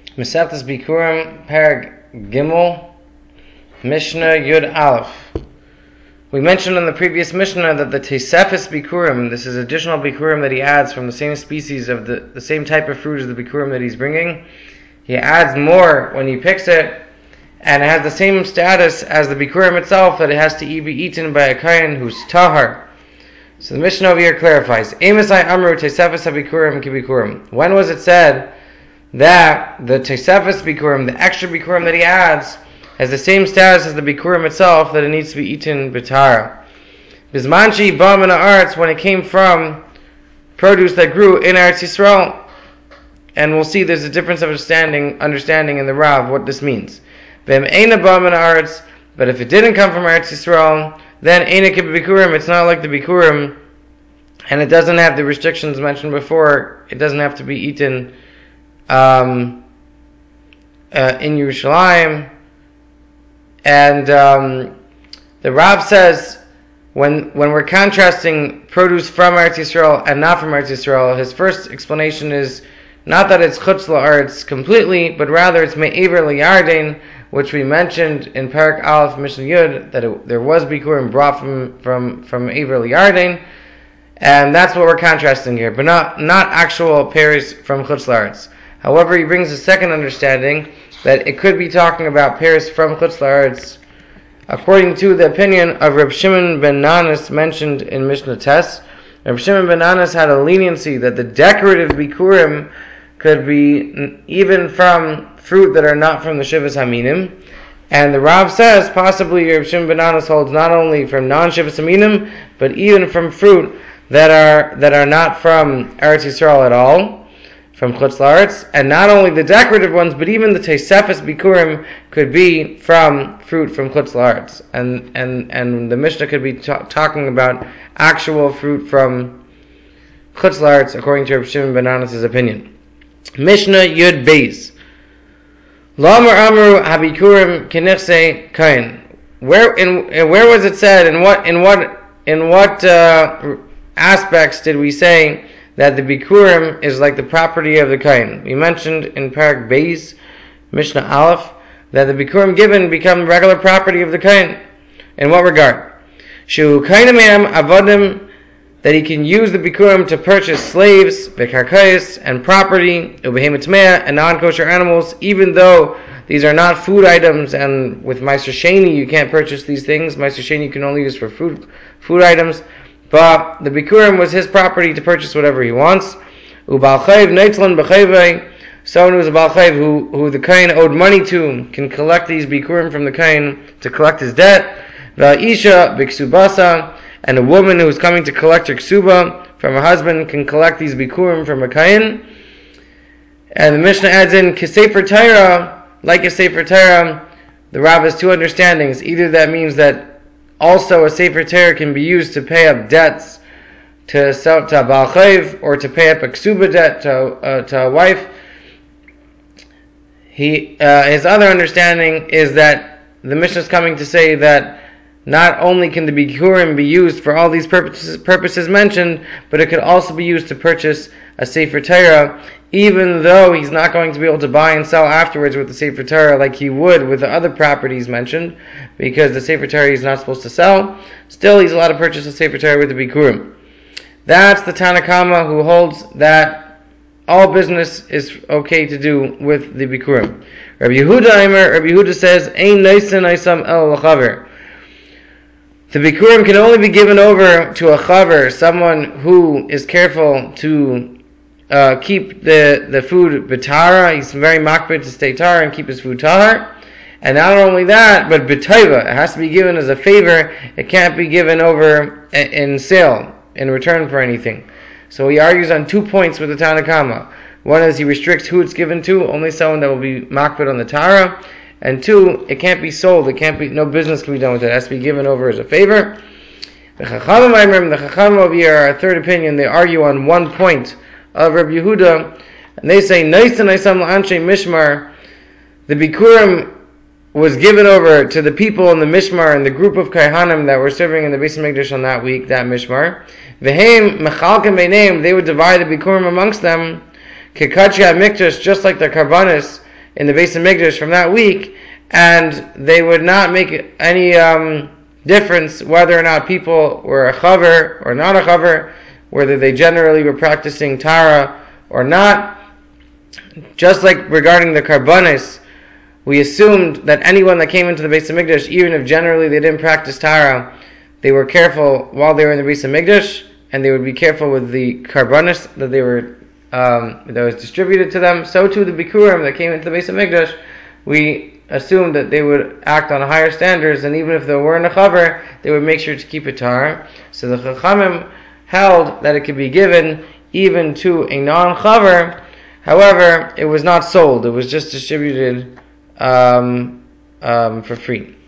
Mesechtes Bikurim, Perek Gimel, Mishnah Yud Aleph. We mentioned in the previous Mishnah that the Tosefes Bikurim, this is additional Bikurim that he adds from the same species of the same type of fruit as the Bikurim that he's bringing. He adds more when he picks it, and it has the same status as the Bikurim itself, that it has to be eaten by a Kohen who's Tahar. So the Mishnah over here clarifies, Emasai Amru Tosefes HaBikurim Kibikurim. When was it said that the Tosefes Bikurim, the extra Bikurim that he adds, has the same status as the Bikurim itself, that it needs to be eaten B'tara? Bizmanchi Bam in Arts, when it came from produce that grew in Eretz Yisrael. And we'll see there's a difference of understanding in the Rav what this means. V'em Eina Bam in Arts, but if it didn't come from Eretz Yisrael, then Eina Bikurim, it's not like the Bikurim, and it doesn't have the restrictions mentioned before. It doesn't have to be eaten in Yerushalayim. And the Rav says, when we're contrasting produce from Eretz Yisrael and not from Eretz Yisrael, his first explanation is not that it's Chutz La'aretz completely, but rather it's Me'ever L'Yarden, which we mentioned in Perek Aleph Mishnah Yud, that there was Bikurim brought from Me'ever L'Yarden, and that's what we're contrasting here, but not actual pears from Chutz La'aretz. However, he brings a second understanding, that it could be talking about pears from Chutz La'aretz, according to the opinion of Reb Shimon ben Nanas mentioned in Mishnah Tes. Reb Shimon ben Nanas had a leniency that the decorative Bikurim could be even from fruit that are not from the Shivas Haminim. And the Rav says, possibly Reb Shimon ben Nanas holds not only from non-Shivas Haminim, but even from fruit that are not from Eretz Yisrael at all, from Chutz La'aretz, and not only the decorative ones, but even the Tosefes Bikurim could be from fruit from Chutz La'aretz, and the Mishnah could be talking about actual fruit from Chutz La'aretz, according to Reb Shimon ben Nanas' opinion. Mishnah Yud Beis. Lamar Amru Habikurim Kenichse Kain. Where was it said? In what aspects did we say that the Bikurim is like the property of the Kain? We mentioned in Perek Beis, Mishnah Aleph, that the Bikurim given become regular property of the Kain. In what regard? Shu Kainamam Avodim, that he can use the Bikurim to purchase slaves, Bekarkais, and property, Ubehemet Mea, and non-kosher animals, even though these are not food items, and with Meiser Sheni you can't purchase these things. Meiser Sheni you can only use for food items. But the Bikurim was his property to purchase whatever he wants. Ubal Chayv Neitzlan B'chayvei, someone who's a Baal Chayv who the Kain owed money to can collect these Bikurim from the Kain to collect his debt. Va'isha B'ksubasa, and a woman who is coming to collect her ksuba from her husband can collect these Bikurim from a Kain. And the Mishnah adds in Kesefer Torah, like a Sefer Torah. The Rav has two understandings. Either that means that also a Sefer Torah can be used to pay up debts to a Baal Chayv, or to pay up a ksuba debt to a wife. His other understanding is that the Mishnah is coming to say that not only can the Bikurim be used for all these purposes mentioned, but it could also be used to purchase a Sefer Torah, even though he's not going to be able to buy and sell afterwards with the Sefer Torah like he would with the other properties mentioned, because the Sefer Torah he's not supposed to sell. Still, he's allowed to purchase a Sefer Torah with the Bikurim. That's the Tanna Kama, who holds that all business is okay to do with the Bikurim. Rabbi Yehuda says, Ein Naisen Naisam El L'chaver. The Bikurim can only be given over to a chaver, someone who is careful to keep the food b'tara. He's very makbid to stay tar and keep his food tar. And not only that, but b'taiva. It has to be given as a favor. It can't be given over in sale, in return for anything. So he argues on 2 points with the Tanna Kama. One is he restricts who it's given to, only someone that will be makbid on the tara. And two, it can't be sold. No business can be done with it. It has to be given over as a favor. The Chachamim over here are a third opinion. They argue on 1 point of Rabbi Yehuda, and they say, Naisa Naisam La'anshe Mishmar, the Bikurim was given over to the people in the Mishmar, and the group of Kaihanim that were serving in the Beis HaMikdash on that week, that Mishmar. V'heim Mechalkem Beineim, they would divide the Bikurim amongst them. Kekadshei HaMikdash, just like the Karbanis in the Beis Hamikdash from that week, and they would not make any difference whether or not people were a chaver or not a chaver, whether they generally were practicing Tara or not. Just like regarding the Karbanis, we assumed that anyone that came into the Beis Hamikdash, even if generally they didn't practice Tara, they were careful while they were in the Beis Hamikdash, and they would be careful with the Karbanis that they were that was distributed to them. So too the Bikurim that came into the Beis Hamikdash, we assumed that they would act on higher standards, and even if they weren't a chaver, they would make sure to keep it Tara. So the Chachamim held that it could be given even to a non-chaver. However, it was not sold; it was just distributed for free.